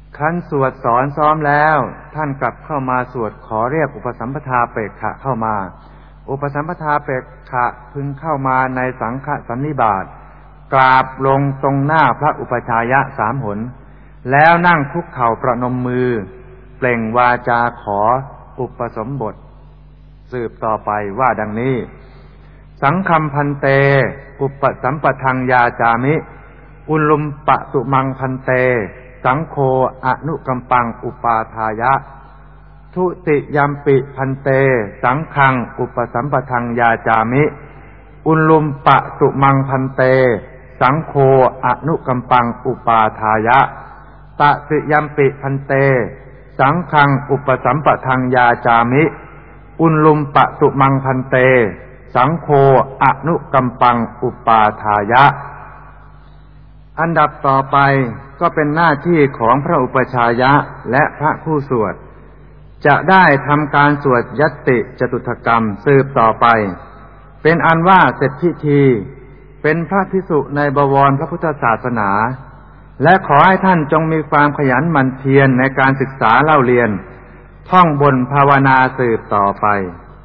คันสวดสอนซ้อมแล้วท่านกลับเข้ามาสวดขอเรียกอุปสัมปทาเปกขะเข้ามาอุปสัมปทาเปกขะพึงเข้ามาในสังฆสันนิบาตกราบลงตรงหน้าพระอุปชายะ3 หนแล้วนั่งคุกเข่าประนมมือเปล่งวาจาขออุปสมบทสืบต่อไปว่าดังนี้สังฆัมพันเตอุปสัมปทังยาจามิอุลุมปะตุมังพันเตสังโฆอนุกัมปังอุปาทายะทุติยัมปิพันเตสังฆังอุปสัมปทังยาจามิอุลุมปะตุมังพันเตสังโฆอนุกัมปังอุปาทายะตติยัมปิพันเตสังฆังอุปสัมปทังยาจามิอุลุมปะตุมังพันเตสังโฆอนุกัมปังอุปาทายะอันดับต่อไปก็เป็นหน้าที่ของพระอุปชายะและพระผู้สวดจะได้ทำการสวดยัตติจตุถกรรมสืบต่อไปเป็นอันว่าเสร็จพิธีเป็นพระภิกษุในบวรพระพุทธศาสนาและขอให้ท่านจงมีความขยันหมั่นเพียรในการศึกษาเล่าเรียนท่องบนภาวนาสืบต่อไป